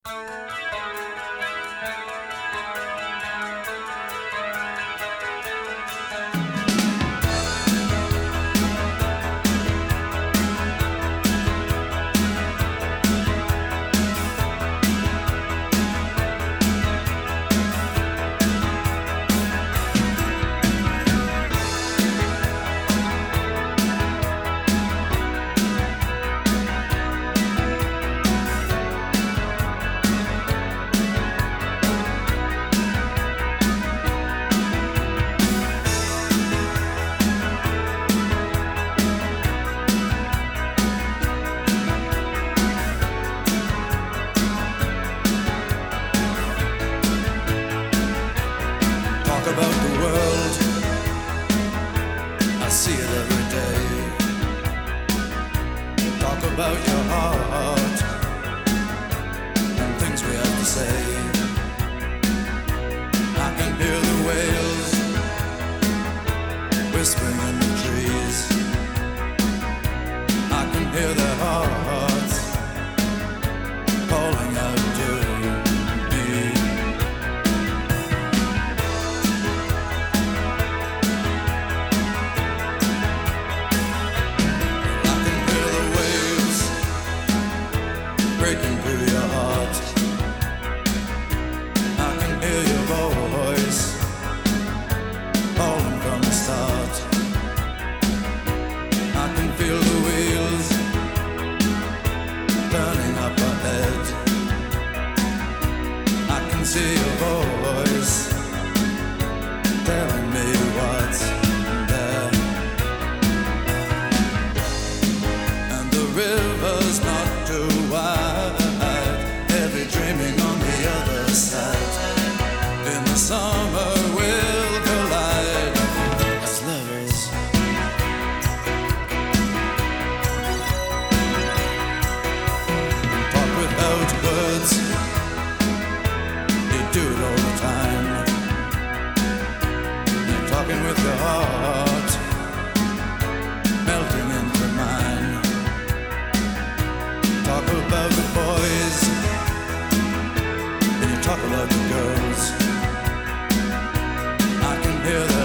About the world, I see it every day. Talk about your heart and things we have to say. I can hear the whales whispering in the trees. I can hear their hearts calling out to me. Breaking through your heart, I can hear your voice calling from the start. I can feel the wheels turning up ahead. I can see your voice telling me what's there. And the river's not too wide, heavy dreaming on the other side. In the summer we'll collide as lovers. Talk without words, you do it all the time. You're talking with your heart melting into mine. Talk about the boys, and you talk about the girls. I can hear the